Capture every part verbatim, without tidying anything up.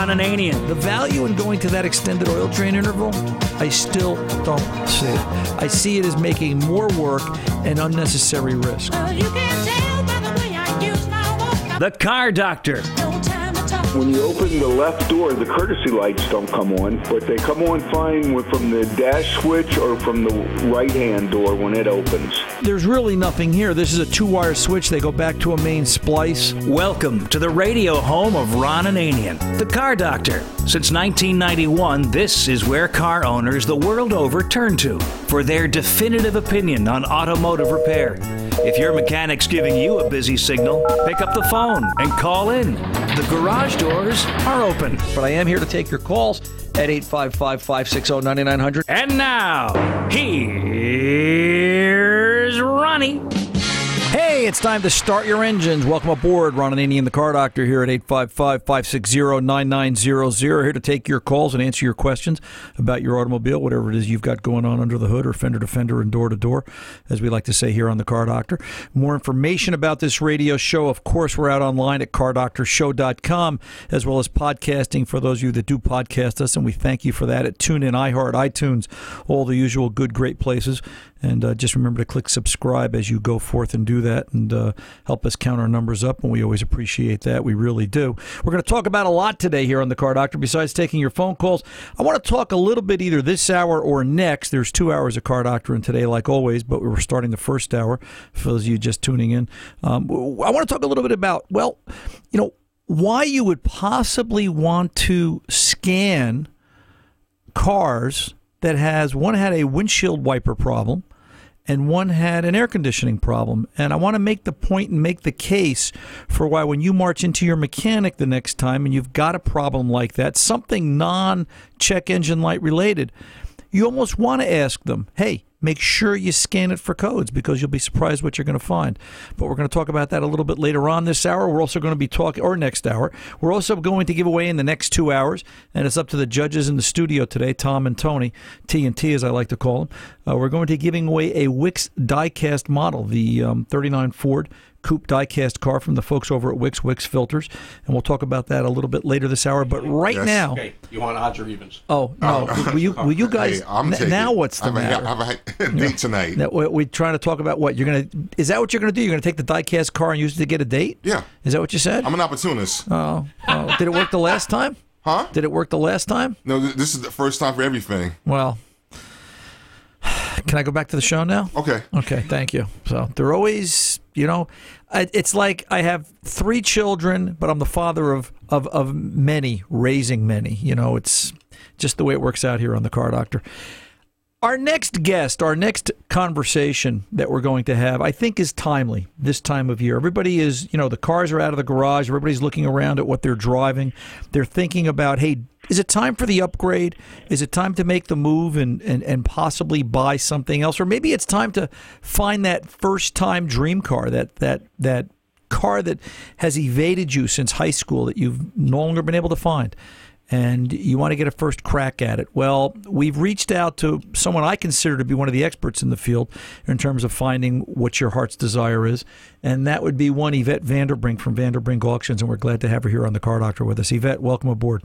Ron Ananian. The value in going to that extended oil drain interval, I still don't see it. I see it as making more work and unnecessary risk. Well, you can tell by the way I use my walk. The Car Doctor. No time to talk. When you open the left door, the courtesy lights don't come on, but they come on fine with- from the dash switch or from the right-hand door when it opens. There's really nothing here. This is a two-wire switch. They go back to a main splice. Welcome to the radio home of Ron Ananian, the Car Doctor. Since nineteen ninety-one, this is where car owners the world over turn to for their definitive opinion on automotive repair. If your mechanic's giving you a busy signal, pick up the phone and call in. The garage doors are open. But I am here to take your calls at eight five five, five six zero, nine nine zero zero. And now, here's Ronnie. Hey, it's time to start your engines. Welcome aboard. Ron Ananian, the Car Doctor, here at eight five five, five six zero, nine nine zero zero. Here to take your calls and answer your questions about your automobile, whatever it is you've got going on under the hood or fender to fender and door to door, as we like to say here on the Car Doctor. More information about this radio show, of course, we're out online at car doctor show dot com, as well as podcasting for those of you that do podcast us, and we thank you for that at TuneIn, iHeart, iTunes, all the usual good, great places. And uh, just remember to click subscribe as you go forth and do that, and uh, help us count our numbers up, and we always appreciate that. We really do. We're going to talk about a lot today here on the Car Doctor, besides taking your phone calls. I want to talk a little bit either this hour or next. There's two hours of Car Doctor in today, like always, but we were starting the first hour for those of you just tuning in. Um, I want to talk a little bit about, well, you know, why you would possibly want to scan cars that has, one had a windshield wiper problem, and one had an air conditioning problem. And I want to make the point and make the case for why when you march into your mechanic the next time and you've got a problem like that, something non-check engine light related, you almost want to ask them, hey, make sure you scan it for codes, because you'll be surprised what you're going to find. But we're going to talk about that a little bit later on this hour. We're also going to be talking, or next hour, we're also going to give away in the next two hours, and it's up to the judges in the studio today, Tom and Tony, T and T as I like to call them. Uh, we're going to be giving away a Wix diecast model, the um, thirty-nine Ford Coupe diecast car from the folks over at Wix, Wix Filters, and we'll talk about that a little bit later this hour. But right Yes. now, Okay, you want odds or evens? oh no, will you will you guys Hey, I'm n- taking now? it. What's the I have a- matter? I have a date tonight. Now, we- we're trying to talk about what you're gonna. Is that what you're gonna do? You're gonna take the diecast car and use it to get a date? Yeah. Is that what you said? I'm an opportunist. Oh, oh. Did it work the last time? Huh? Did it work the last time? No, th- this is the first time for everything. Well, can I go back to the show now? Okay. Okay, thank you. So they're always, you know, I- it's like I have three children, but I'm the father of, of, of many, raising many. You know, it's just the way it works out here on the Car Doctor. Our next guest, our next conversation that we're going to have, I think is timely this time of year. Everybody is, you know, the cars are out of the garage. Everybody's looking around at what they're driving. They're thinking about, hey, is it time for the upgrade? Is it time to make the move and, and, and possibly buy something else? Or maybe it's time to find that first-time dream car, that that that car that has evaded you since high school that you've no longer been able to find, and you want to get a first crack at it. Well, we've reached out to someone I consider to be one of the experts in the field in terms of finding what your heart's desire is, and that would be one Yvette Vanderbrink from Vanderbrink Auctions, and we're glad to have her here on the Car Doctor with us. Yvette, welcome aboard.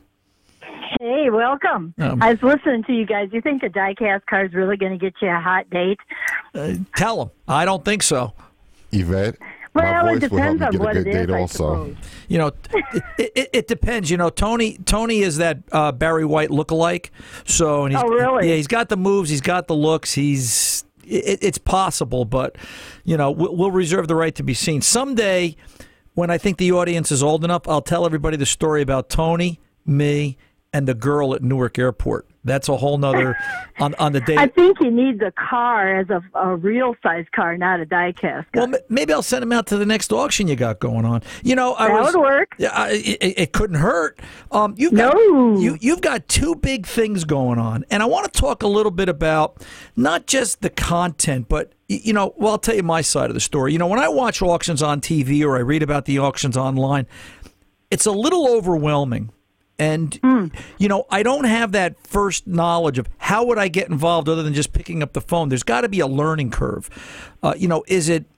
Hey, welcome. Um, I was listening to you guys. You think a diecast car is really going to get you a hot date? Uh, tell them. I don't think so. Yvette, Well, my it voice will help depends you on get a what good it date is, I also. suppose. You know, it, it, it depends. You know, Tony Tony is that uh, Barry White lookalike. So, and he's, Oh, really? Yeah, he's got the moves. He's got the looks. He's it, it's possible, but you know, we'll, we'll reserve the right to be seen someday. When I think the audience is old enough, I'll tell everybody the story about Tony, me, and the girl at Newark Airport. That's a whole nother on on the day. I think you need the car as a, a real size car, not a diecast car. Well, m- maybe I'll send him out to the next auction you got going on. You know, I That was, would work. Yeah, I, it, it couldn't hurt. Um, you've got, No. you you've got two big things going on, and I want to talk a little bit about not just the content, but y- you know, well, I'll tell you my side of the story. You know, when I watch auctions on T V or I read about the auctions online, it's a little overwhelming. And, you know, I don't have that first knowledge of how would I get involved other than just picking up the phone. There's got to be a learning curve. Uh, you know, is it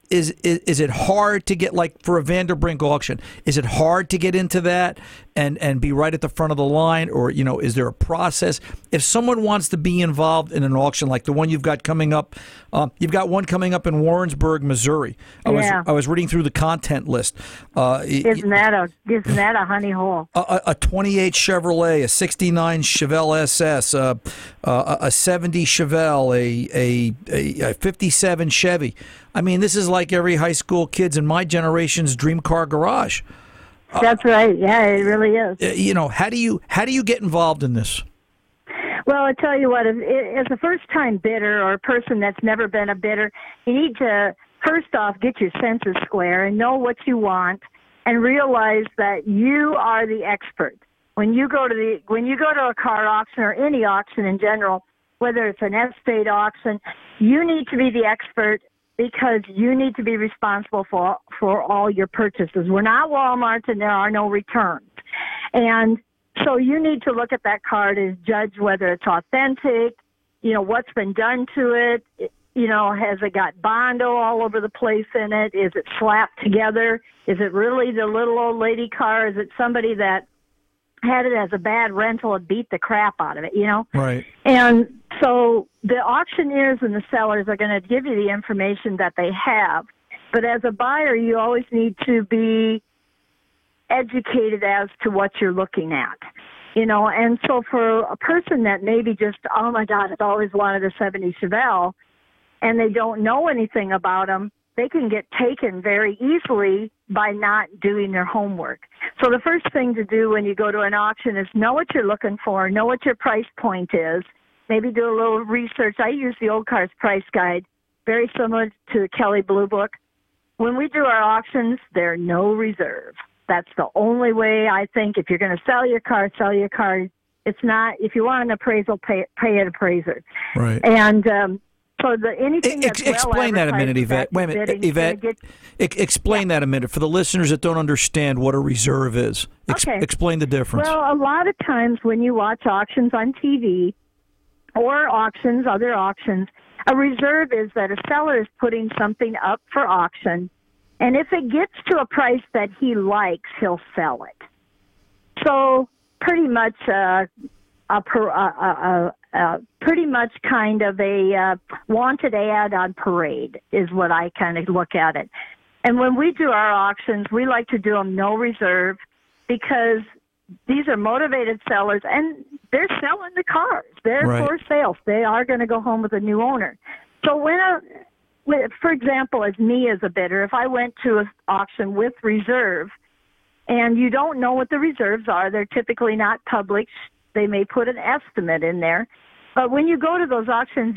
is, is is it hard to get, like for a Vanderbrink auction? Is it hard to get into that and and be right at the front of the line, or you know, is there a process? If someone wants to be involved in an auction like the one you've got coming up, uh, you've got one coming up in Warrensburg, Missouri. I Yeah. was I was reading through the content list. Uh, Isn't that a isn't that a honey hole? a, a twenty-eight Chevrolet, a sixty-nine Chevelle S S, uh, uh, a seventy Chevelle, a, a, a, a fifty-seven Chevy. I mean, this is like every high school kid's in my generation's dream car garage. That's right. Yeah, it really is. Uh, you know, how do you how do you get involved in this? Well, I tell you what, if, as a first-time bidder or a person that's never been a bidder, you need to first off get your senses square and know what you want, and realize that you are the expert. When you go to the when you go to a car auction or any auction in general, whether it's an estate auction, you need to be the expert, because you need to be responsible for for all your purchases. We're not Walmart, and there are no returns. And so you need to look at that car to judge whether it's authentic, you know, what's been done to it. You know, has it got Bondo all over the place in it? Is it slapped together? Is it really the little old lady car? Is it somebody that had it as a bad rental and beat the crap out of it, you know? Right. And so the auctioneers and the sellers are going to give you the information that they have. But as a buyer, you always need to be educated as to what you're looking at. You know, and so for a person that maybe just, oh my God, I've always wanted a seventy Chevelle, and they don't know anything about them, they can get taken very easily by not doing their homework. So the first thing to do when you go to an auction is know what you're looking for, know what your price point is, maybe do a little research. I use the Old Cars Price Guide, very similar to the Kelley Blue Book. When we do our auctions, they're no reserve. That's the only way I think if you're going to sell your car, sell your car. It's not, if you want an appraisal, pay, pay an appraiser. Right. And um, so the anything Ex- that's well explain that a minute, advertised Yvette. Wait a minute, bidding is Yvette. gonna get- ex- explain that a minute for the listeners that don't understand what a reserve is. Ex- Okay. Explain the difference. Well, a lot of times when you watch auctions on T V or auctions, other auctions, a reserve is that a seller is putting something up for auction, and if it gets to a price that he likes, he'll sell it. So pretty much uh, a, per, a, a, a, a pretty much kind of a uh, wanted ad on parade is what I kind of look at it. And when we do our auctions, we like to do them no reserve, because these are motivated sellers, and they're selling the cars. They're Right. for sale. They are going to go home with a new owner. So when a, when- for example, as me as a bidder, if I went to an auction with reserve, and you don't know what the reserves are, they're typically not public. They may put an estimate in there. But when you go to those auctions,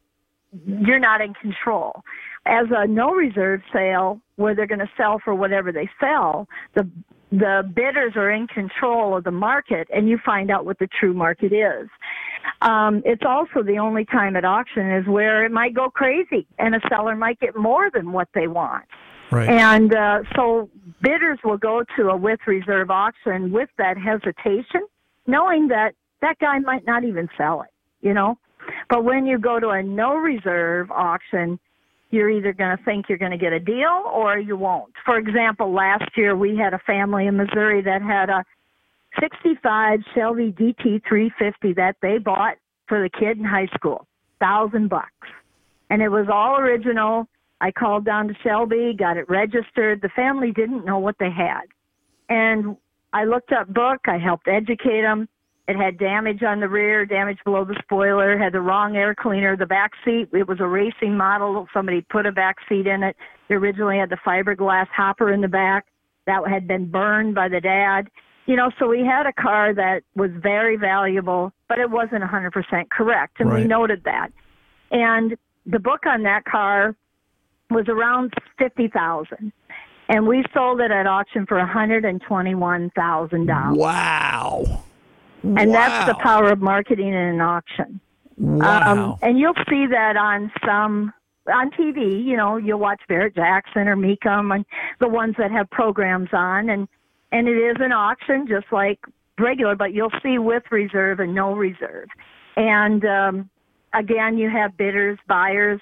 you're not in control. As a no reserve sale, where they're going to sell for whatever they sell, the the bidders are in control of the market, and you find out what the true market is. Um, it's also the only time at auction is where it might go crazy, and a seller might get more than what they want. right. And uh, so bidders will go to a with reserve auction with that hesitation, knowing that that guy might not even sell it, you know. But when you go to a no reserve auction, you're either going to think you're going to get a deal or you won't. For example, last year we had a family in Missouri that had a sixty-five Shelby D T three fifty that they bought for the kid in high school, thousand bucks. And it was all original. I called down to Shelby, got it registered. The family didn't know what they had. And I looked up book. I helped educate them. It had damage on the rear, damage below the spoiler, had the wrong air cleaner. The back seat, it was a racing model. Somebody put a back seat in it. It originally had the fiberglass hopper in the back. That had been burned by the dad. You know, so we had a car that was very valuable, but it wasn't one hundred percent correct, and Right. we noted that. And the book on that car was around fifty thousand dollars, and we sold it at auction for one hundred twenty-one thousand dollars. Wow. And that's the Wow. power of marketing in an auction. Wow. Um, and you'll see that on some, on T V, you know, you'll watch Barrett Jackson or Mecum and the ones that have programs on. And, and it is an auction just like regular, but you'll see with reserve and no reserve. And um, again, you have bidders, buyers.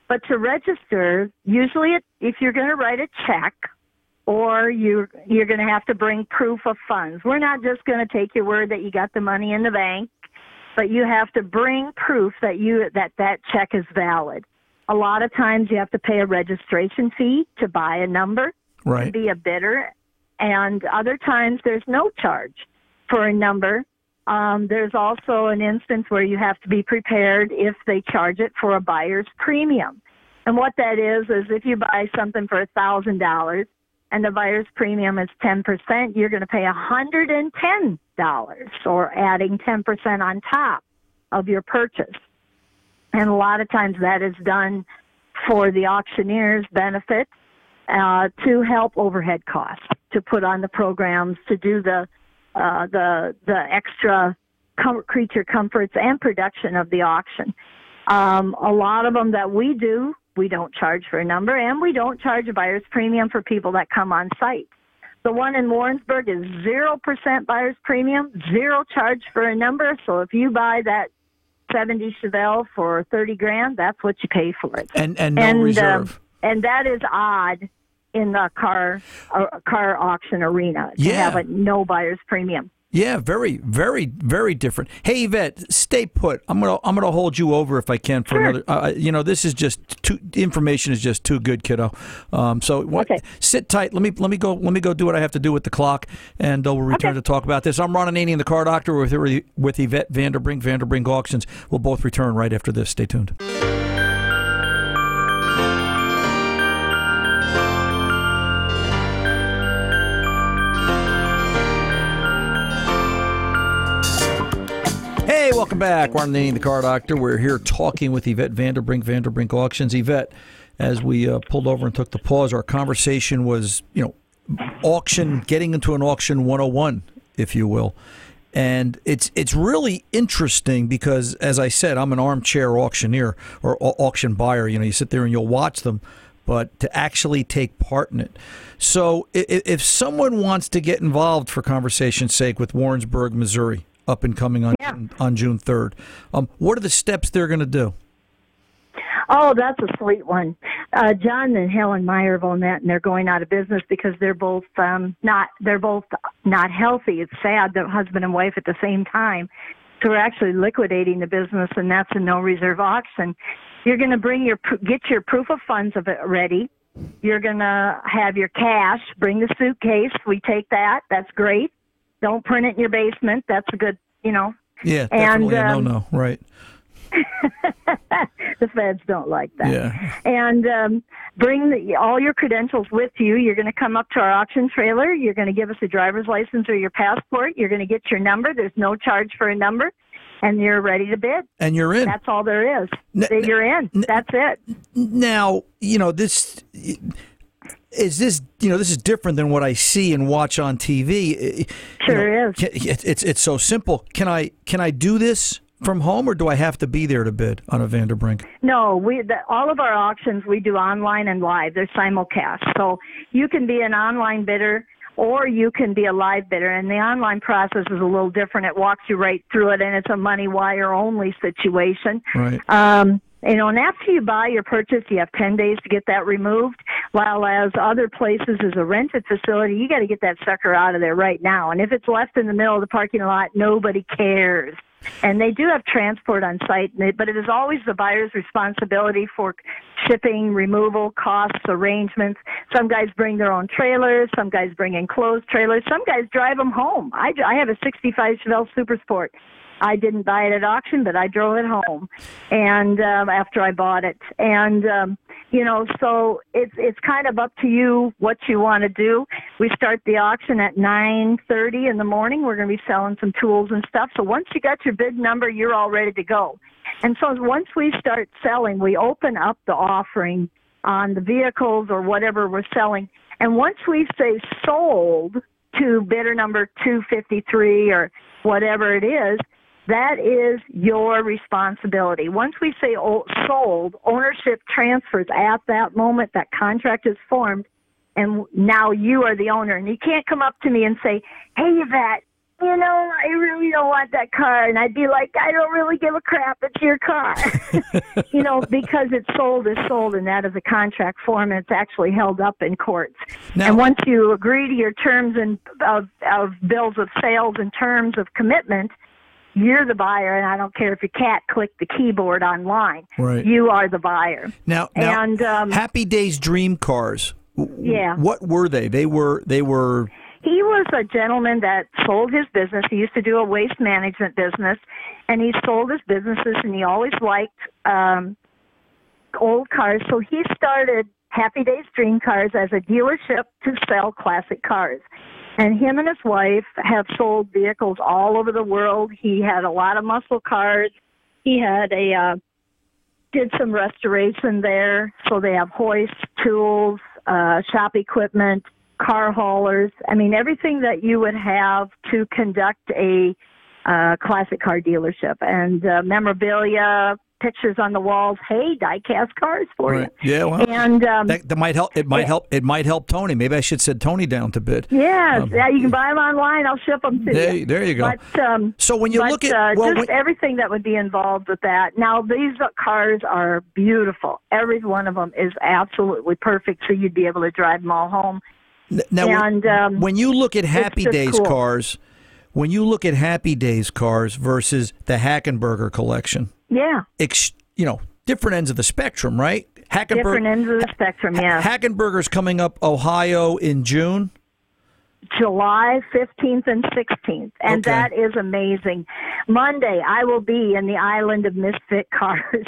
But to register, usually it, if you're going to write a check, or you you're going to have to bring proof of funds. We're not just going to take your word that you got the money in the bank, but you have to bring proof that you that that check is valid. A lot of times you have to pay a registration fee to buy a number, Right. to be a bidder, and other times there's no charge for a number. Um, there's also an instance where you have to be prepared if they charge it for a buyer's premium. And what that is, is if you buy something for one thousand dollars and the buyer's premium is ten percent, you're going to pay one hundred ten dollars, or adding ten percent on top of your purchase. And a lot of times that is done for the auctioneer's benefit, uh, to help overhead costs, to put on the programs, to do the uh, the the extra com- creature comforts and production of the auction. Um, a lot of them that we do, we don't charge for a number, and we don't charge a buyer's premium for people that come on site. The one in Warrensburg is zero percent buyer's premium, zero charge for a number. So if you buy that seventy Chevelle for thirty grand, that's what you pay for it. And and no and, reserve. Um, and that is odd in the car uh, car auction arena to Yeah. have a no buyer's premium. Yeah, very, very, very different. Hey, Yvette, stay put. I'm gonna, I'm gonna hold you over if I can for Sure. another. Uh, you know, this is just too. The information is just too good, kiddo. Um, so what, Okay. sit tight. Let me, let me go. Let me go do what I have to do with the clock, and uh, we'll return Okay. to talk about this. I'm Ron Ananian, the Car Doctor, with with Yvette Vanderbrink, Vanderbrink Auctions. We'll both return right after this. Stay tuned. Hey, welcome back. Ron Ananian, the Car Doctor. We're here talking with Yvette Vanderbrink, Vanderbrink Auctions. Yvette, as we uh, pulled over and took the pause, our conversation was, you know, auction, getting into an auction one oh one, if you will. And it's it's really interesting because, as I said, I'm an armchair auctioneer or au- auction buyer. You know, you sit there and you'll watch them, but to actually take part in it. So if, if someone wants to get involved, for conversation's sake, with Warrensburg, Missouri, up and coming on Yeah. on June third, um, what are the steps they're going to do? Oh, that's a sweet one. Uh, John and Helen Meyerville met, and they're going out of business because they're both um, not they're both not healthy. It's sad, they're husband and wife at the same time. So we're actually liquidating the business, and that's a no reserve auction. You're going to bring your pr- get your proof of funds of it ready. You're going to have your cash. Bring the suitcase. We take that. That's great. Don't print it in your basement. That's a good, you know. Yeah, And, definitely a um, no-no, right? The feds don't like that. Yeah. And um, bring the, all your credentials with you. You're going to come up to our auction trailer. You're going to give us a driver's license or your passport. You're going to get your number. There's no charge for a number. And you're ready to bid. And you're in. That's all there is. N- You're in. n- That's it. Now, you know, this is this, you know, this is different than what I see and watch on T V. You Sure know, is. can- It's it's it's so simple. Can I can I do this from home, or do I have to be there to bid on a Vanderbrink? No, we the, all of our auctions we do online and live. They're simulcast. So you can be an online bidder or you can be a live bidder. And the online process is a little different. It walks you right through it, and it's a money wire only situation. Right. Um, you know, and after you buy your purchase, you have ten days to get that removed, while as other places is a rented facility, you got to get that sucker out of there right now. And if it's left in the middle of the parking lot, nobody cares. And they do have transport on site, but it is always the buyer's responsibility for shipping, removal, costs, arrangements. Some guys bring their own trailers. Some guys bring enclosed trailers. Some guys drive them home. I, I have a sixty-five Chevelle Super Sport. I didn't buy it at auction, but I drove it home, and um, after I bought it, and um, you know, so it's it's kind of up to you what you want to do. We start the auction at nine thirty in the morning. We're going to be selling some tools and stuff. So once you got your bid number, you're all ready to go. And so once we start selling, we open up the offering on the vehicles or whatever we're selling. And once we say sold to bidder number two fifty-three or whatever it is, that is your responsibility. Once we say sold, ownership transfers at that moment. That contract is formed, and now you are the owner. And you can't come up to me and say, hey, Yvette, you know, I really don't want that car. And I'd be like, I don't really give a crap. It's your car. You know, because it's sold is sold, and that is a contract form, and it's actually held up in courts. Now- and once you agree to your terms and of, of bills of sales and terms of commitment, you're the buyer, and I don't care if your cat clicked the keyboard online. Right. You are the buyer. Now, now And, um, Happy Days dream cars. w- Yeah. What were they? They were they were He was a gentleman that sold his business. He used to do a waste management business, and he sold his businesses, and he always liked um, old cars. So he started Happy Days Dream Cars as a dealership to sell classic cars. And him and his wife have sold vehicles all over the world. He had a lot of muscle cars. He had a uh, did some restoration there. So they have hoists, tools, uh, shop equipment, car haulers. I mean, everything that you would have to conduct a uh, classic car dealership. And uh, memorabilia, pictures on the walls. Hey, die-cast cars for right. you. Yeah, well, And um, that, that might help. It might yeah. help. It might help Tony. Maybe I should send Tony down to bid. yes, Um, yeah, you can buy them online. I'll ship them to There, you. there you go. But, um, So when you but, look at uh, well, just when- everything that would be involved with that. Now, these cars are beautiful. Every one of them is absolutely perfect, so you'd be able to drive them all home. now when- and, um, when you look at Happy just Days cool. cars, when you look at Happy Days cars versus the Hackenberger collection, Yeah, ex, you know, different ends of the spectrum, right? Hackenberg, different ends of the spectrum, yeah. Hackenberger's coming up Ohio in June. July fifteenth and sixteenth, and Okay. that is amazing. Monday, I will be in the island of misfit cars.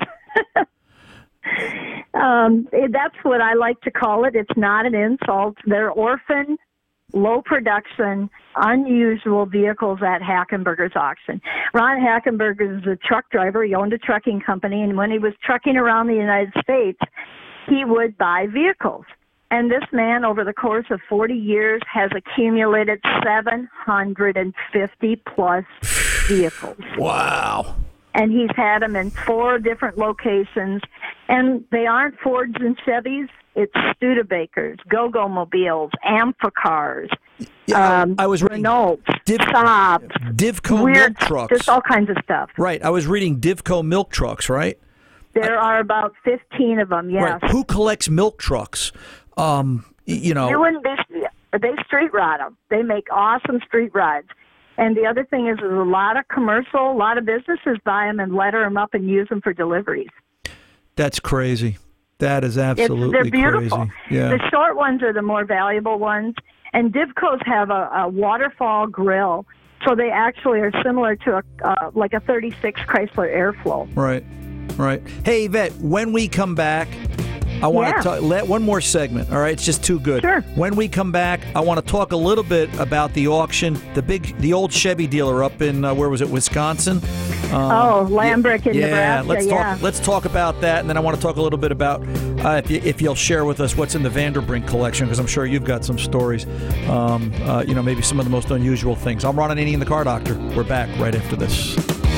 um, that's what I like to call it. It's not an insult. They're orphan, low production, unusual vehicles at Hackenberger's auction. Ron Hackenberger is a truck driver. He owned a trucking company, and when he was trucking around the United States, he would buy vehicles. And this man, over the course of forty years, has accumulated seven hundred fifty plus vehicles. Wow. And he's had them in four different locations. And they aren't Fords and Chevys. It's Studebakers, Go-Go Mobiles, Amphicars, Yeah, um, I, I was reading Renaults, Div- Saabs, Divco weird, milk trucks. just all kinds of stuff. Right. I was reading Divco milk trucks, right? There are about fifteen of them, yes. Right. Who collects milk trucks? Um, y- you know. You wouldn't be, they street ride them. They make awesome street rides. And the other thing is, there's a lot of commercial, a lot of businesses buy them and letter them up and use them for deliveries. That's crazy. That is It's, absolutely they're beautiful. crazy. Yeah. The short ones are the more valuable ones. And Divcos have a, a waterfall grill, so they actually are similar to a uh, like a thirty-six Chrysler Airflow. Right. Right. Hey, Yvette, when we come back, I want Yeah. to talk, let one more segment. All right, it's just too good. Sure. When we come back, I want to talk a little bit about the auction, the big, the old Chevy dealer up in uh, where was it, Wisconsin? Um, Oh, Lambrick in yeah, Nebraska, let's yeah. talk. Let's talk about that, and then I want to talk a little bit about uh, if, you, if you'll share with us what's in the Vanderbrink collection, because I'm sure you've got some stories. Um, uh, you know, maybe some of the most unusual things. I'm Ron Ananian, the Car Doctor. We're back right after this.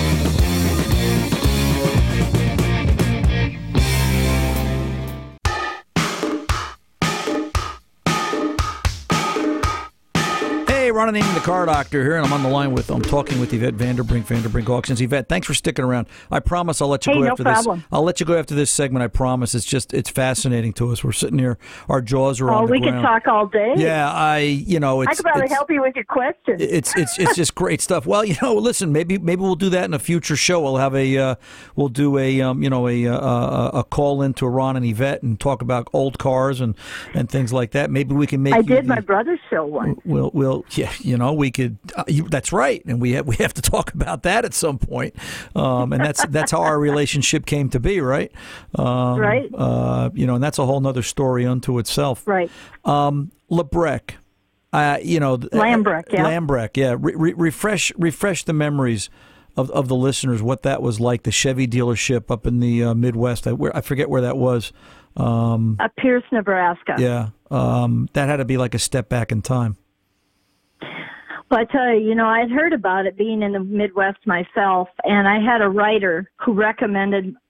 Hey, Ron Ananian, the Car Doctor here, and I'm on the line with, I'm talking with Yvette Vanderbrink, Vanderbrink Auctions. Yvette, thanks for sticking around. I promise I'll let you Hey, go no after problem. this. I'll let you go after this segment, I promise. It's just, it's fascinating to us. We're sitting here, our jaws are Oh, on the we ground. could talk all day. Yeah, I, you know, it's... I could probably it's, help you with your questions. It's it's it's just great stuff. Well, you know, listen, maybe maybe we'll do that in a future show. We'll have a uh, we'll do a um, you know a, a a call into Ron and Yvette and talk about old cars and, and things like that. Maybe we can make. I you, did my you- brother's show once. We'll, we'll, yeah, you know, we could. Uh, you, that's right, and we have we have to talk about that at some point. Um, and that's that's how our relationship came to be, right? Um, Right. Uh, you know, and that's a whole nother story unto itself. Right. Um, Lebrec, uh, you know, th- Lambrec, yeah. Lambrec, yeah. Re- re- refresh refresh the memories of of the listeners what that was like. The Chevy dealership up in the uh, Midwest. I, where, I forget where that was. Um, Uh, Pierce, Nebraska. yeah, um, that had to be like a step back in time. Well, I tell you, you know, I'd heard about it being in the Midwest myself, and I had a writer who recommended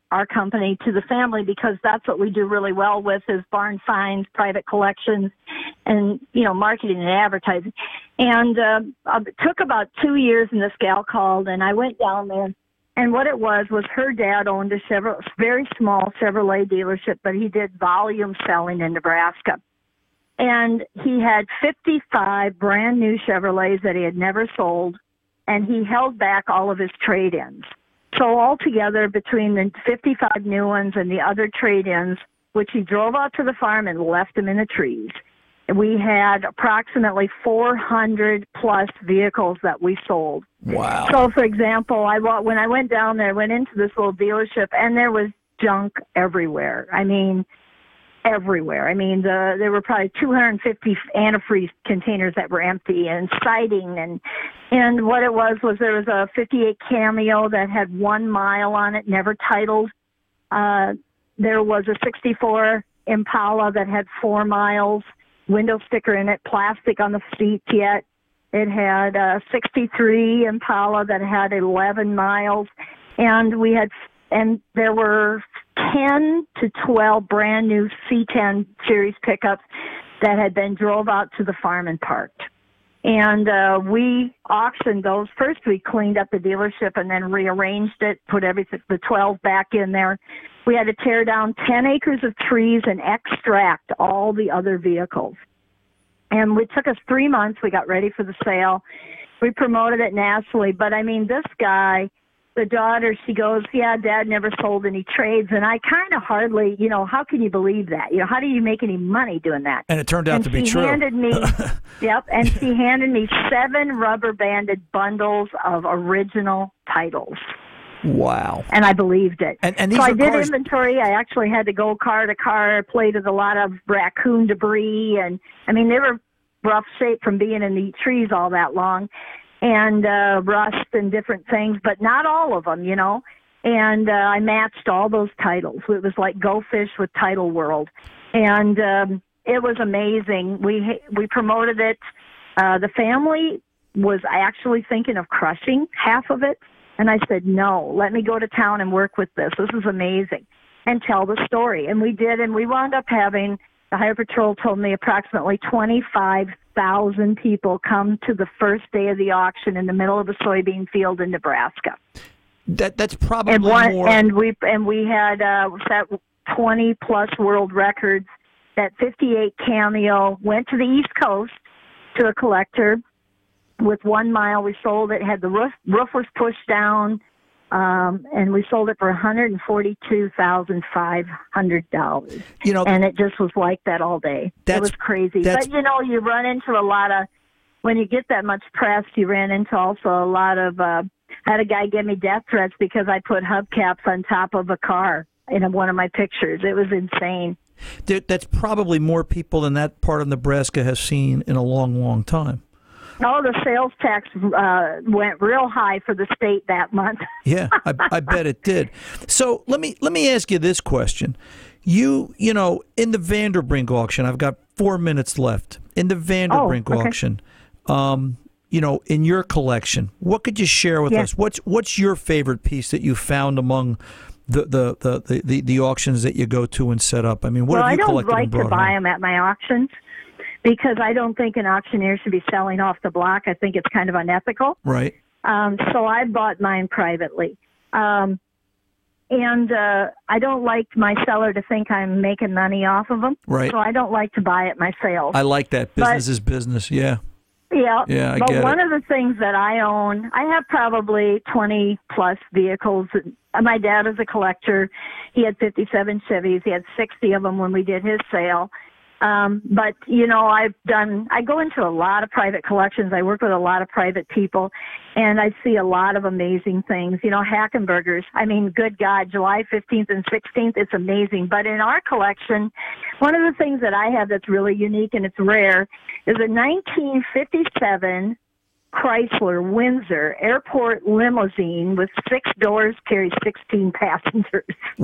our company to the family because that's what we do really well with is barn finds, private collections, and, you know, marketing and advertising. And uh, it took about two years, and this gal called, and I went down there. And what it was was her dad owned a Chevrolet, very small Chevrolet dealership, but he did volume selling in Nebraska. And he had fifty-five brand new Chevrolets that he had never sold, and he held back all of his trade-ins. So altogether, between the fifty-five new ones and the other trade-ins, which he drove out to the farm and left them in the trees, we had approximately four hundred plus vehicles that we sold. Wow. So, for example, I wa- when I went down there, I went into this little dealership, and there was junk everywhere. I mean, everywhere. I mean, the, there were probably two hundred fifty antifreeze containers that were empty, and siding, and and what it was was there was a fifty-eight Cameo that had one mile on it, never titled. Uh, there was a sixty-four Impala that had four miles. Window sticker in it, plastic on the seats yet. It had a sixty-three Impala that had eleven miles, and we had, and there were ten to twelve brand new C ten series pickups that had been drove out to the farm and parked. And uh, we auctioned those. First, we cleaned up the dealership and then rearranged it, put everything, the twelve back in there. We had to tear down ten acres of trees and extract all the other vehicles. And it took us three months. We got ready for the sale. We promoted it nationally. But, I mean, this guy, the daughter, she goes, yeah, Dad never sold any trades. And I kind of hardly, you know, how can you believe that? You know, how do you make any money doing that? And it turned out and to be she true. Handed me, yep, and she handed me seven rubber-banded bundles of original titles. Wow. And I believed it. And, and these so I are did cars- inventory. I actually had to go car to car, played with a lot of raccoon debris. And, I mean, they were rough shape from being in the trees all that long, and uh, rust and different things, but not all of them, you know. And uh, I matched all those titles. It was like Go Fish with Title World. And um, it was amazing. We, we promoted it. Uh, the family was actually thinking of crushing half of it. And I said, no, let me go to town and work with this. This is amazing. And tell the story. And we did, and we wound up having, the Highway Patrol told me, approximately twenty-five thousand people come to the first day of the auction in the middle of a soybean field in Nebraska. That That's probably and one, more... And we, and we had uh, set twenty-plus world records. That fifty-eight Cameo went to the East Coast to a collector. With one mile, we sold it. Had the roof roof was pushed down, um, and we sold it for one hundred forty-two thousand five hundred dollars. You know, and it just was like that all day. It was crazy. But you know, you run into a lot of when you get that much press. You ran into also a lot of. Uh, I had a guy give me death threats because I put hubcaps on top of a car in one of my pictures. It was insane. That's probably more people than that part of Nebraska has seen in a long, long time. Oh, the sales tax uh, went real high for the state that month. Yeah, I, I bet it did. So let me let me ask you this question: You you know, in the Vanderbrink auction, I've got four minutes left. In the Vanderbrink oh, okay. auction, um, you know, in your collection, what could you share with yeah. us? What's what's your favorite piece that you found among the the, the, the, the, the auctions that you go to and set up? I mean, what well, have you I don't collected like and brought to buy home? them at my auctions. Because I don't think an auctioneer should be selling off the block. I think it's kind of unethical. Right. Um, so I bought mine privately. Um, and uh, I don't like my seller to think I'm making money off of them. Right. So I don't like to buy at my sales. I like that. Business But- is business. Yeah. Yeah. Yeah, I but get one it. of the things that I own, I have probably twenty plus vehicles. My dad is a collector. He had fifty-seven Chevys. He had sixty of them when we did his sale. Um, but, you know, I've done, I go into a lot of private collections. I work with a lot of private people, and I see a lot of amazing things. You know, Hackenbergers. I mean, good God, July fifteenth and sixteenth, it's amazing. But in our collection, one of the things that I have that's really unique and it's rare is a nineteen fifty-seven Chrysler Windsor airport limousine with six doors, carries sixteen passengers.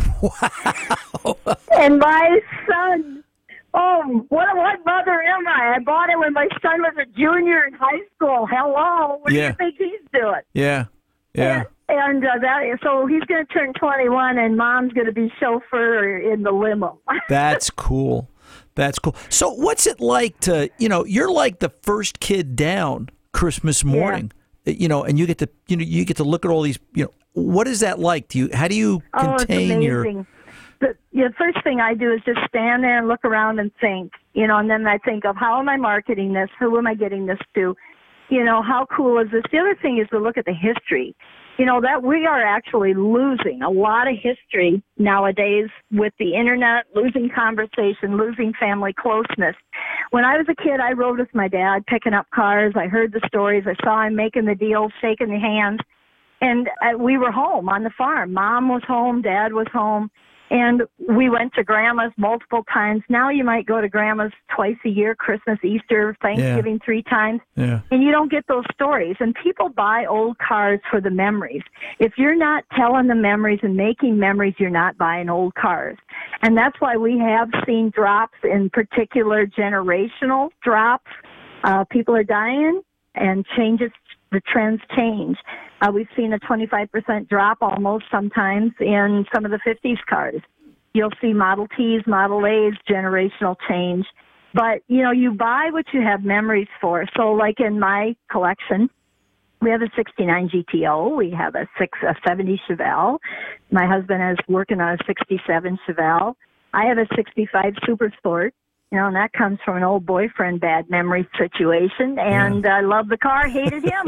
Wow. And my son, oh, what what mother am I? I bought it when my son was a junior in high school. Hello, what Yeah. do you think he's doing? Yeah. Yeah. And uh, that, so he's going to turn twenty-one, and Mom's going to be chauffeur in the limo. That's cool. That's cool. So what's it like to, you know, you're like the first kid down Christmas morning, you know, and you get to, you know, you get to look at all these, you know, what is that like? Do you, how do you Oh, it's contain your, amazing. The, the first thing I do is just stand there and look around and think, you know, and then I think of how am I marketing this? Who am I getting this to? You know, how cool is this? The other thing is to look at the history. You know, that we are actually losing a lot of history nowadays with the internet, losing conversation, losing family closeness. When I was a kid, I rode with my dad picking up cars. I heard the stories. I saw him making the deals, shaking the hands. And uh, we were home on the farm. Mom was home. Dad was home. And we went to Grandma's multiple times. Now you might go to Grandma's twice a year, Christmas, Easter, Thanksgiving, yeah. three times. Yeah. And you don't get those stories. And people buy old cars for the memories. If you're not telling the memories and making memories, you're not buying old cars. And that's why we have seen drops, in particular generational drops. Uh, people are dying, and changes, the trends change. Uh, we've seen a twenty-five percent drop almost sometimes in some of the fifties cars. You'll see Model Ts, Model A's, generational change. But, you know, you buy what you have memories for. So like in my collection, we have a sixty-nine G T O. We have a, six, a seventy Chevelle. My husband is working on a sixty-seven Chevelle. I have a sixty-five Super Sport. You know, and that comes from an old boyfriend bad memory situation. And I yeah. uh, love the car, hated him.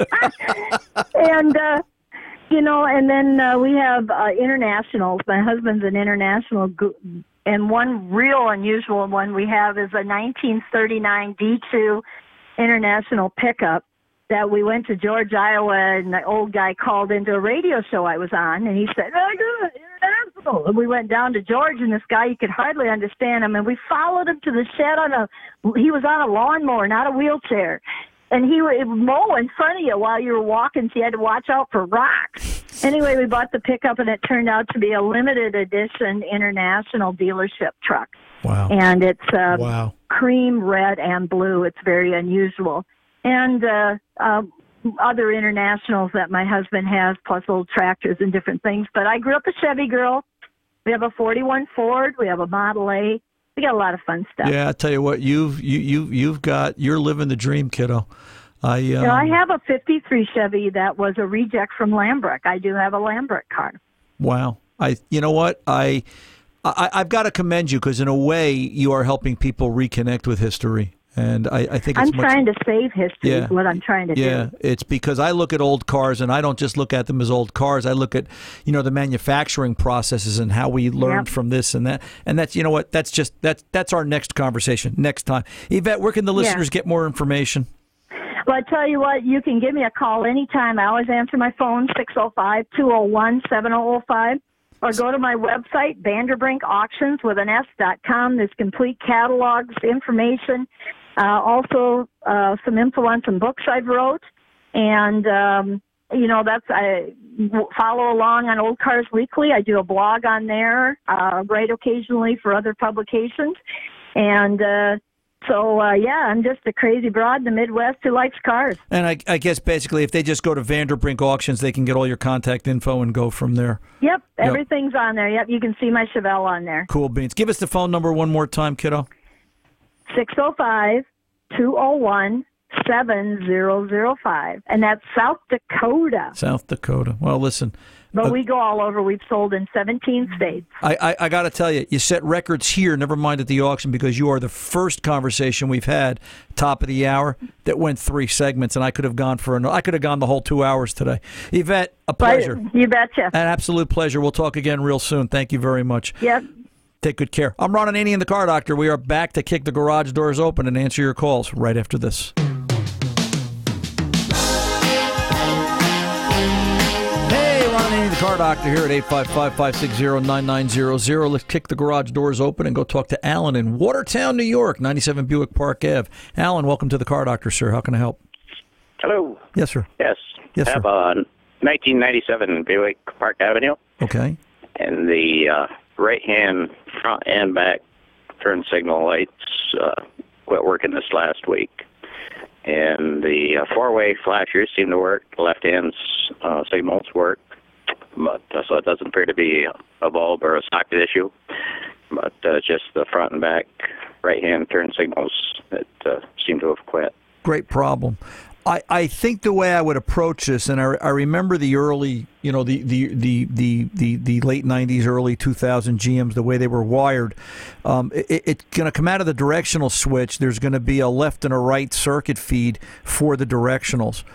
and, uh, you know, and then uh, we have uh, internationals. My husband's an international. Go- and one real unusual one we have is a nineteen thirty-nine D two international pickup that we went to George, Iowa, and the old guy called into a radio show I was on, and he said, oh, good, international. And we went down to George, and this guy, you could hardly understand him, and we followed him to the shed on a, he was on a lawnmower, not a wheelchair, and he would mow in front of you while you were walking, so you had to watch out for rocks. Anyway, we bought the pickup, and it turned out to be a limited edition international dealership truck. Wow. And it's uh, wow. cream, red, and blue. It's very unusual. And uh, uh, other internationals that my husband has, plus old tractors and different things. But I grew up a Chevy girl. We have a forty-one Ford. We have a Model A. We got a lot of fun stuff. Yeah, I tell you what, you've you you you've got you're living the dream, kiddo. I um, you know, I have a fifty-three Chevy that was a reject from Lambrecht. I do have a Lambrecht car. Wow. I you know what I, I I've got to commend you because in a way you are helping people reconnect with history. And I, I think it's I'm much, trying to save history yeah, is what I'm trying to yeah, do. Yeah, it's because I look at old cars, and I don't just look at them as old cars. I look at, you know, the manufacturing processes and how we learned Yep. from this and that. And that's, you know what, that's just, that's, that's our next conversation, next time. Yvette, where can the listeners Yeah. get more information? Well, I tell you what, you can give me a call anytime. I always answer my phone, six oh five, two oh one, seven oh oh five. Or go to my website, Vanderbrink Auctions with an S dot com. There's complete catalogs, information, uh, also uh, some info on some books I've wrote. And, um, you know, that's I follow along on Old Cars Weekly. I do a blog on there, uh, write occasionally for other publications. And uh, so, uh, yeah, I'm just a crazy broad in the Midwest who likes cars. And I, I guess basically if they just go to Vanderbrink Auctions, they can get all your contact info and go from there. Yep, everything's on there. Yep, you can see my Chevelle on there. Cool beans. Give us the phone number one more time, kiddo. six oh five, two oh one, seven oh oh five. And that's South Dakota. South Dakota. Well, listen. But uh, we go all over. We've sold in seventeen states. I, I, I got to tell you, you set records here, never mind at the auction, because you are the first conversation we've had, top of the hour, that went three segments, and I could have gone for an, I could have gone the whole two hours today. Yvette, a pleasure. But you betcha. An absolute pleasure. We'll talk again real soon. Thank you very much. Yep. Take good care. I'm Ron Ananian, the Car Doctor. We are back to kick the garage doors open and answer your calls right after this. The Car Doctor here at eight five five, five six zero, nine nine zero zero. Let's kick the garage doors open and go talk to Alan in Watertown, New York, ninety-seven Buick Park Avenue. Alan, welcome to the Car Doctor, sir. How can I help? Hello. Yes, sir. Yes. Yes, I sir. have a nineteen ninety-seven Buick Park Avenue, Okay. and the uh, right-hand front and back turn signal lights uh, quit working this last week. And the uh, four-way flashers seem to work. The left hand's uh, signals work. But uh, so it doesn't appear to be a bulb or a socket issue, but uh, just the front and back right-hand turn signals that uh, seem to have quit. Great problem. I, I think the way I would approach this, and I, I remember the early, you know, the the the the, the, the late nineties, early two thousand G Ms, the way they were wired. Um, it, it's going to come out of the directional switch. There's going to be a left and a right circuit feed for the directionals.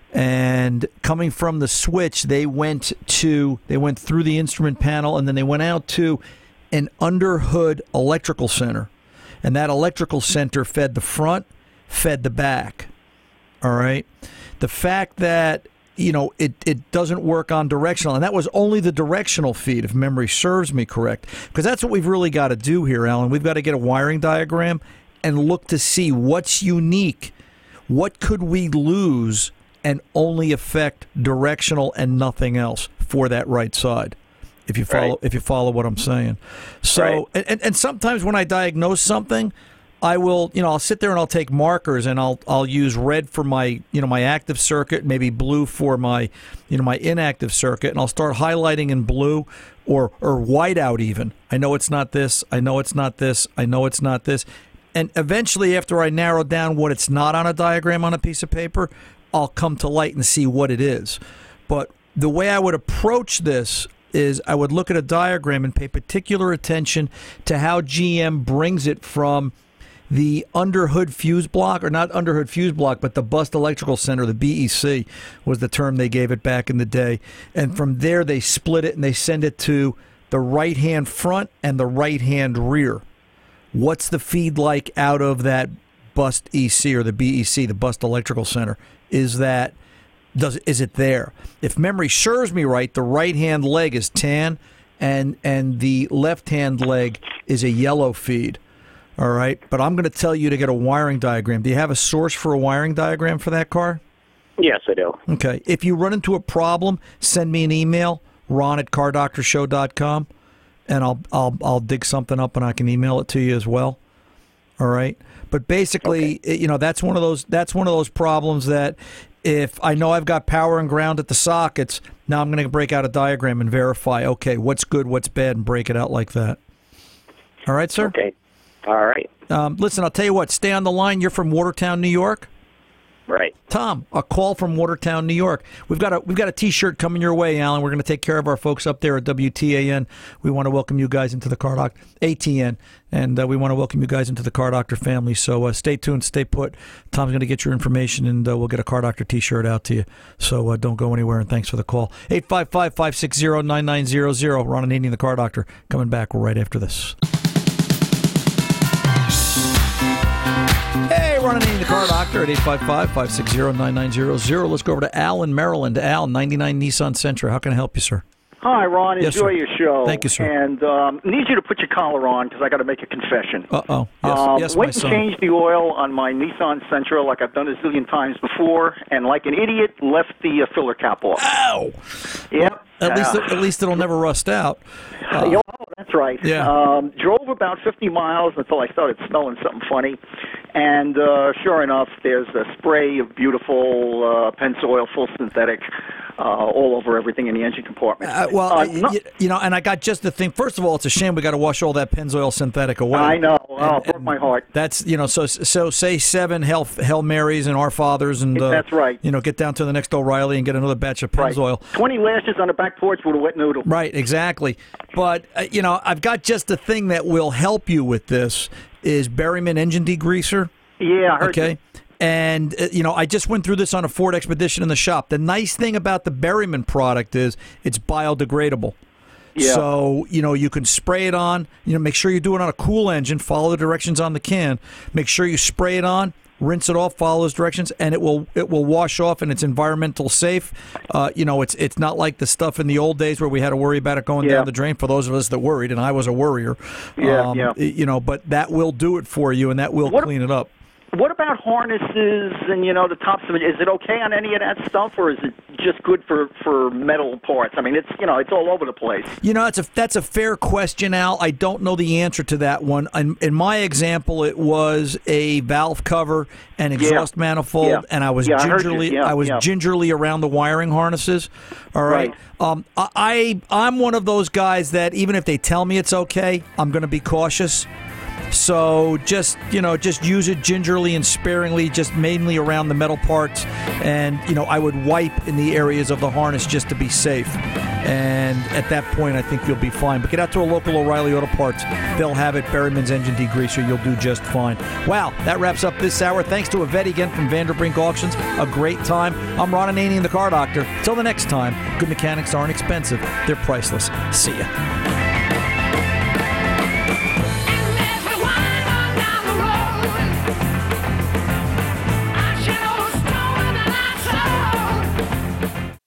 And coming from the switch, they went to they went through the instrument panel, and then they went out to an underhood electrical center, and that electrical center fed the front, fed the back. All right, the fact that you know it it doesn't work on directional, and that was only the directional feed, if memory serves me correct, because that's what we've really got to do here, Alan. We've got to get a wiring diagram and look to see what's unique, what could we lose and only affect directional and nothing else for that right side. If you follow, Right. if you follow what I'm saying. So, Right. and, and and sometimes when I diagnose something, I will, you know, I'll sit there and I'll take markers and I'll I'll use red for my, you know, my active circuit, maybe blue for my, you know, my inactive circuit, and I'll start highlighting in blue or or white out even. I know it's not this. I know it's not this. I know it's not this. And eventually, after I narrow down what it's not on a diagram on a piece of paper, I'll come to light and see what it is. But the way I would approach this is I would look at a diagram and pay particular attention to how G M brings it from the underhood fuse block, or not underhood fuse block, but the bus electrical center, the B E C was the term they gave it back in the day. And from there, they split it and they send it to the right-hand front and the right-hand rear. What's the feed like out of that bus E C or the B E C, the bus electrical center? Is that does is it there? If memory serves me right, the right hand leg is tan, and and the left hand leg is a yellow feed. All right, but I'm going to tell you to get a wiring diagram. Do you have a source for a wiring diagram for that car? Yes, I do. Okay. If you run into a problem, send me an email, Ron at car doctor show dot com, and I'll I'll I'll dig something up and I can email it to you as well. All right. But basically, okay. you know, that's one of those that's one of those problems that if I know I've got power and ground at the sockets, now I'm going to break out a diagram and verify, okay, what's good, what's bad, and break it out like that. All right, sir? Okay. All right. Um, listen, I'll tell you what, stay on the line. You're from Watertown, New York? Right. Tom, a call from Watertown, New York. We've got a we've got a T-shirt coming your way, Alan. We're going to take care of our folks up there at W T A N. We want to welcome you guys into the Car Doctor, A T N, and uh, we want to welcome you guys into the Car Doctor family. So uh, stay tuned, stay put. Tom's going to get your information, and uh, we'll get a Car Doctor T-shirt out to you. So uh, don't go anywhere, and thanks for the call. eight five five, five six zero, nine nine zero zero. Ron Ananian, the Car Doctor, coming back right after this. Hey, Ron Ananian, the Car Doctor at eight five five, five six zero, nine nine zero zero. Let's go over to Al in Maryland. Al, ninety-nine Nissan Sentra. How can I help you, sir? Hi, Ron. Yes, Enjoy sir. your show. Thank you, sir. And um, need you to put your collar on because I got to make a confession. Uh-oh. Yes, um, yes, went my and son. changed the oil on my Nissan Sentra like I've done a zillion times before, and like an idiot, left the uh, filler cap off. Ow! Yep. At least, Uh, at least it'll never rust out. Uh, oh, that's right. Yeah. Um, drove about fifty miles until I started smelling something funny. And uh, sure enough, there's a spray of beautiful uh, Pennzoil full synthetic uh, all over everything in the engine compartment. Uh, well, Uh, uh, no- you, you know, and I got just the thing. First of all, it's a shame we got to wash all that Pennzoil synthetic away. I know. Oh, And- it broke and my heart. That's, you know, so so say seven Hail, Hail Marys and Our Fathers, and uh, That's right. You know, get down to the next O'Reilly and get another batch of Right. Pennzoil. twenty lashes on the back porch with a wet noodle. Right, exactly. But, uh, you know, I've got just the thing that will help you with this is Berryman engine degreaser. Yeah, I heard Okay. you. And, uh, you know, I just went through this on a Ford Expedition in the shop. The nice thing about the Berryman product is it's biodegradable. Yeah. So, you know, you can spray it on, you know, make sure you do it on a cool engine, follow the directions on the can, make sure you spray it on, rinse it off, follow those directions, and it will it will wash off, and it's environmental safe. Uh, you know, it's it's not like the stuff in the old days where we had to worry about it going Yeah. down the drain for those of us that worried, and I was a worrier. Yeah, yeah. You know, but that will do it for you, and that will What- clean it up. what about harnesses and, you know, the tops of it? Is it okay on any of that stuff, or is it just good for, for metal parts? I mean, it's, you know, it's all over the place. You know, that's a that's a fair question, Al. I don't know the answer to that one. In, in my example, it was a valve cover and exhaust Yeah. manifold, Yeah. and I was Yeah, I heard you. gingerly Yeah, I was yeah. gingerly around the wiring harnesses. All right. Right. Um, I I'm one of those guys that even if they tell me it's okay, I'm going to be cautious. So just, you know, just use it gingerly and sparingly, just mainly around the metal parts. And, you know, I would wipe in the areas of the harness just to be safe. And at that point, I think you'll be fine. But get out to a local O'Reilly Auto Parts. They'll have it. Berryman's Engine Degreaser. You'll do just fine. Wow, that wraps up this hour. Thanks to Yvette again from Vanderbrink Auctions. A great time. I'm Ron Ananian, the Car Doctor. Till the next time, good mechanics aren't expensive. They're priceless. See ya.